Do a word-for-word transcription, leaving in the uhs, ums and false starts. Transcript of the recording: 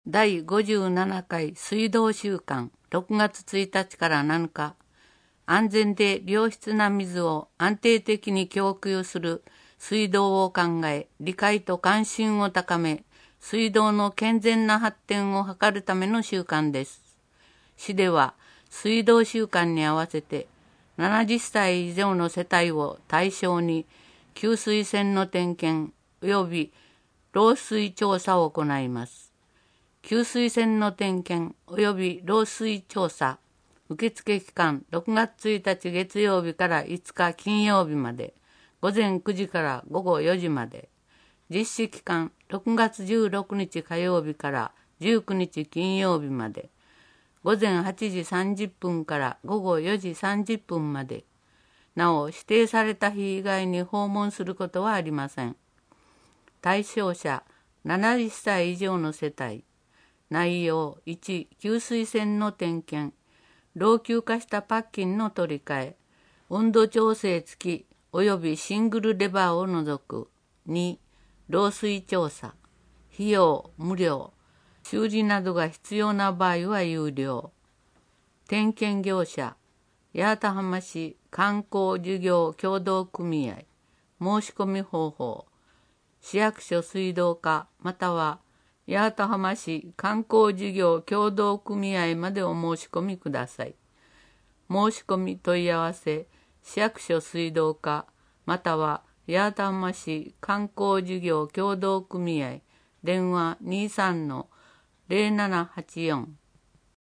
だいごじゅうななかい水道週間ろくがつついたちからなのか、安全で良質な水を安定的に供給する水道を考え、理解と関心を高め、水道の健全な発展を図るための習慣です。市では水道週間に合わせてななじゅっさい以上の世帯を対象に給水栓の点検及び漏水調査を行います。給水栓の点検及び漏水調査受付期間ろくがつついたち月曜日からいつか金曜日まで、午前くじから午後よじまで。実施期間ろくがつじゅうろくにち火曜日からじゅうくにち金曜日まで、午前はちじさんじゅっぷんから午後よじさんじゅっぷんまで。なお、指定された日以外に訪問することはありません。対象者ななじゅっさい以上の世帯。内容いち、給水栓の点検、老朽化したパッキンの取り替え、温度調整付き及びシングルレバーを除く。に、漏水調査、費用無料、修理などが必要な場合は有料。点検業者、八幡浜市観光事業協同組合、申し込み方法、市役所水道課または八幡浜市観光事業協同組合までお申し込みください。申し込み問い合わせ、市役所水道課または八幡浜市観光事業協同組合、電話 にじゅうさんのゼロななはちよん